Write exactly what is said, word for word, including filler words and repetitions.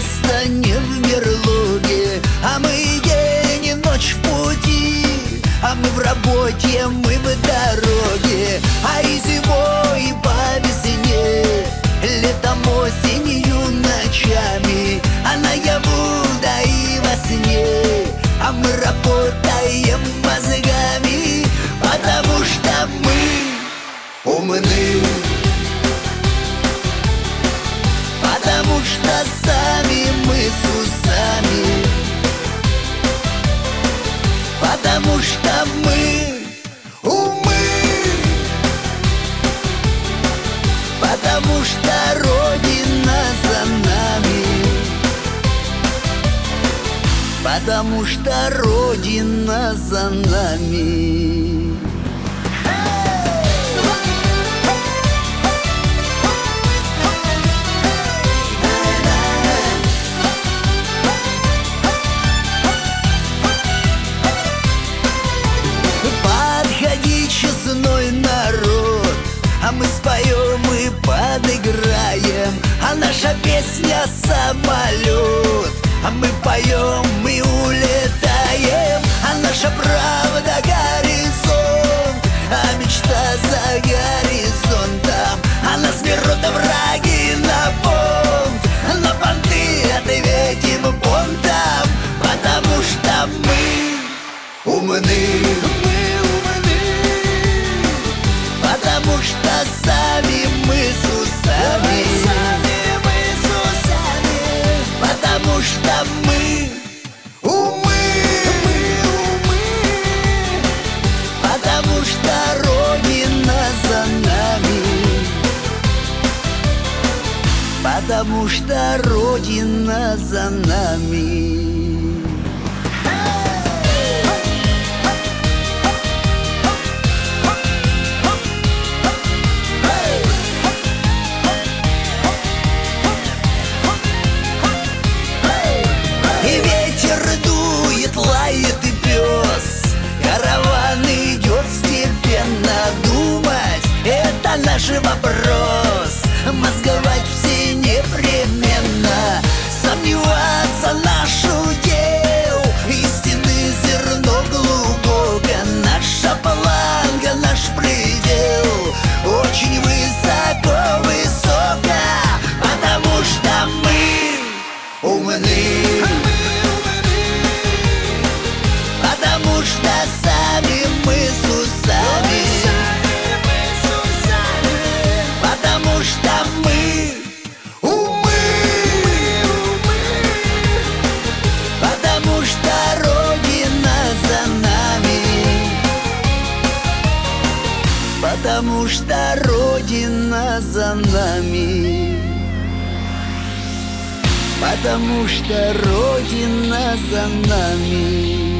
место не в берлоге, а мы день и ночь в пути, а мы в работе, мы в дороге, а и зимой, и по весне, летом, осенью, ночами, а наяву, да и во сне, а мы работаем мозгами, потому что мы умны, потому что сами мы с усами, потому что мы умы, потому что Родина за нами, потому что Родина за нами. Честной народ, а мы споем и подыграем, а наша песня самолет, а мы поем и улетаем, а наша правда горизонт, а мечта за горизонтом, а нас берут враги на понт, на понты ответим понтом, потому что мы умны, потому что сами мы с усами, потому что мы умы, потому что Родина за нами, потому что Родина за нами. Лает и пес, караван идет степенно. Думать — это наш вопрос, мозговать все непременно, сомневаться наш удел, истины зерно глубоко, наша планка, наш предел очень высоко, высоко, потому что мы умны, потому что сами мы с усами, потому что мы умы, потому что Родина за нами, потому что Родина за нами, потому что Родина за нами.